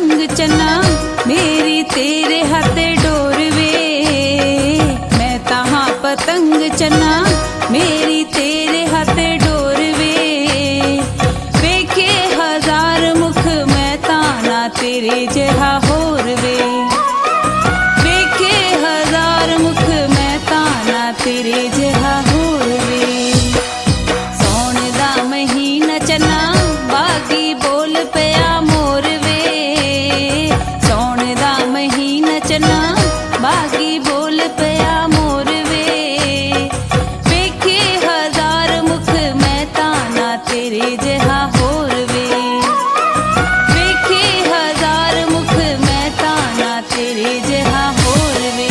पतंग चन्ना मेरी तेरे हाथे डोर वे। मैं ताहां पतंग चन्ना मेरी तेरे हाथे डोर वे। वेखे हजार मुख मैं ताना तेरे जहा होर वे। वेखे हजार मुख मैं ताना तेरे जहा होर वे। सौण दा महीना चन्ना बागी बोल पया मोर वे। सौण दा महीना चन्ना बागी बोल पया मोर वे। वेखे हजार मुख मैं ताना तेरे जहा होर वे। वेखे हजार मुख मैं ताना तेरे जहा होर वे।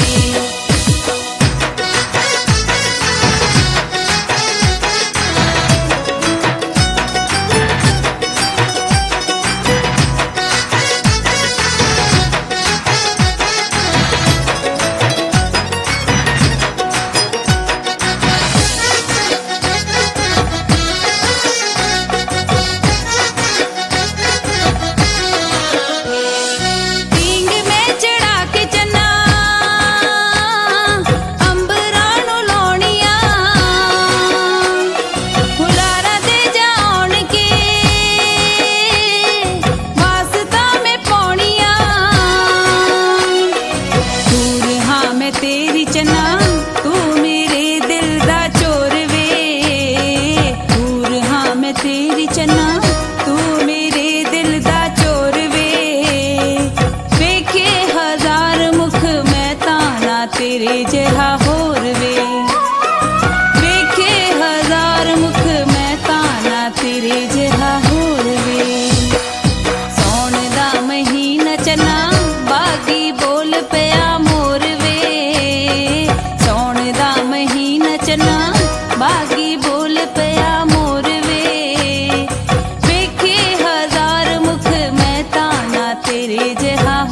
तेरी चन्ना तू मेरे दिल दा चोर वे। दूर हाँ मैं तेरी चन्ना तू मेरे दिल दा चोर वे। वेखे हजार मुख मैं ताना तेरे जहा होर वे। वेखे हजार मुख मैं ताना तेरे जहा होर वे। सौण दा महीना चन्ना बागी बोल पया मोर वे। सौण दा महीना चन्ना बागी बोल पया मोर वे। वेखे हजार मुख मैं ताना तेरे जहा